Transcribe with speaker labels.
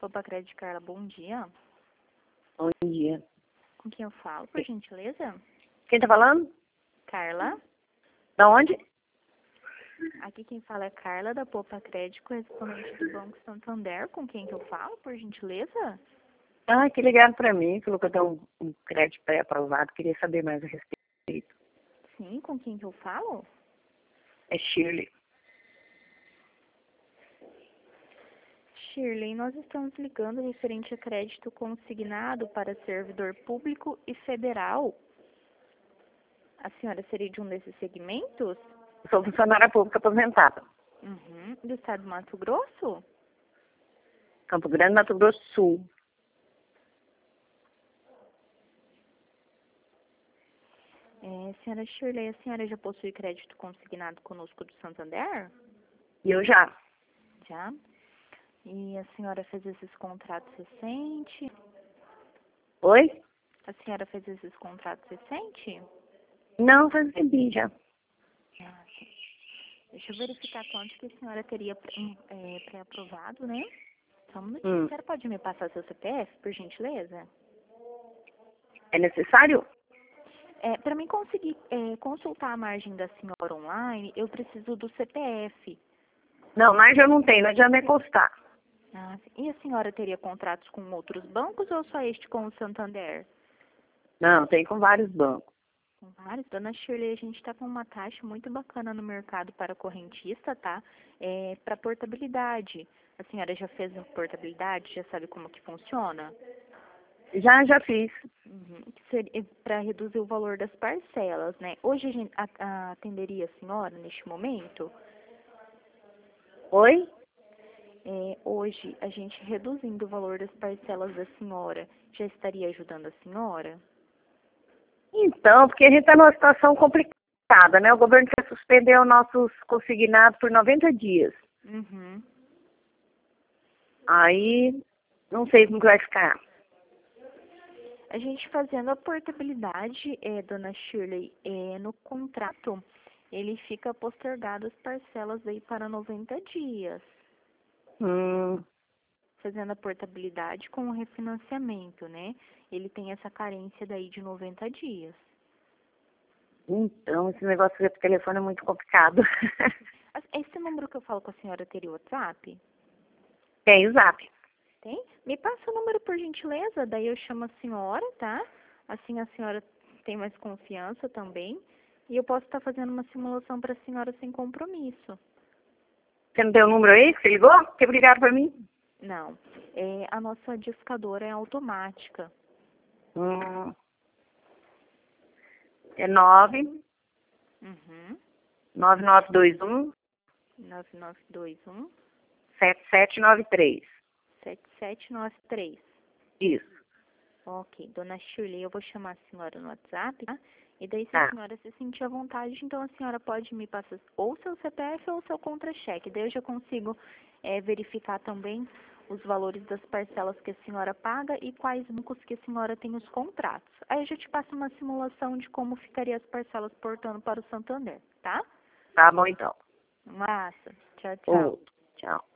Speaker 1: Opa, Crédito Carla, bom dia.
Speaker 2: Bom dia.
Speaker 1: Com quem eu falo, por gentileza?
Speaker 2: Quem tá falando?
Speaker 1: Carla.
Speaker 2: Da onde?
Speaker 1: Aqui quem fala é Carla, da Popa Crédito, correspondente do Banco Santander. Com quem que eu falo, por gentileza?
Speaker 2: Ah, que ligaram pra mim, falou que eu tenho um crédito pré-aprovado, queria saber mais a respeito.
Speaker 1: Sim, com quem que eu falo?
Speaker 2: É Shirley.
Speaker 1: Shirley, nós estamos ligando referente a crédito consignado para servidor público e federal. A senhora seria de um desses segmentos?
Speaker 2: Sou funcionária pública aposentada.
Speaker 1: Uhum. Do estado do Mato Grosso?
Speaker 2: Campo Grande, Mato Grosso do Sul.
Speaker 1: Senhora Shirley, a senhora já possui crédito consignado conosco do Santander?
Speaker 2: E eu já.
Speaker 1: Já? E a senhora fez esses contratos recentes?
Speaker 2: Oi?
Speaker 1: A senhora fez esses contratos recentes?
Speaker 2: Não, recebi já.
Speaker 1: Ah, sim. Deixa eu verificar quanto que a senhora teria pré-aprovado, né? Só um minutinho. A senhora pode me passar seu CPF, por gentileza?
Speaker 2: É necessário?
Speaker 1: Para mim conseguir consultar a margem da senhora online, eu preciso do CPF.
Speaker 2: Não, mas eu não tenho, não adianta me custar.
Speaker 1: Ah, sim. E a senhora teria contratos com outros bancos ou só este com o Santander?
Speaker 2: Não, tem com vários bancos.
Speaker 1: Com vários. Dona Shirley, a gente está com uma taxa muito bacana no mercado para correntista, tá? Para portabilidade. A senhora já fez a portabilidade? Já sabe como que funciona?
Speaker 2: Já fiz.
Speaker 1: Uhum. Para reduzir o valor das parcelas, né? Hoje a gente atenderia a senhora neste momento?
Speaker 2: Oi?
Speaker 1: Hoje, a gente reduzindo o valor das parcelas da senhora, já estaria ajudando a senhora?
Speaker 2: Então, porque a gente está numa situação complicada, né? O governo quer suspender os nossos consignados por 90 dias.
Speaker 1: Uhum.
Speaker 2: Aí, não sei como que vai ficar.
Speaker 1: A gente fazendo a portabilidade, dona Shirley, no contrato, ele fica postergado as parcelas aí para 90 dias. Fazendo a portabilidade com o refinanciamento, né? Ele tem essa carência daí de 90 dias.
Speaker 2: Então, esse negócio de telefone é muito complicado.
Speaker 1: Esse número que eu falo com a senhora teria WhatsApp?
Speaker 2: Tem o Zap.
Speaker 1: Tem? Me passa o número por gentileza, daí eu chamo a senhora, tá? Assim a senhora tem mais confiança também. E eu posso estar fazendo uma simulação para a senhora sem compromisso.
Speaker 2: Você não tem o número aí que você ligou? Que obrigado pra mim.
Speaker 1: Não. A nossa discadora é automática.
Speaker 2: É 9
Speaker 1: Uhum.
Speaker 2: 9921
Speaker 1: 9921
Speaker 2: 7793.
Speaker 1: 7793.
Speaker 2: Isso.
Speaker 1: Ok, dona Shirley, eu vou chamar a senhora no WhatsApp, tá? E daí, se a
Speaker 2: Tá.
Speaker 1: senhora se sentir à vontade, então a senhora pode me passar ou seu CPF ou seu contra-cheque. Daí eu já consigo verificar também os valores das parcelas que a senhora paga e quais bancos que a senhora tem os contratos. Aí eu já te passo uma simulação de como ficaria as parcelas portando para o Santander, tá?
Speaker 2: Tá bom, então.
Speaker 1: Massa. Tchau, tchau.
Speaker 2: Outro. Tchau.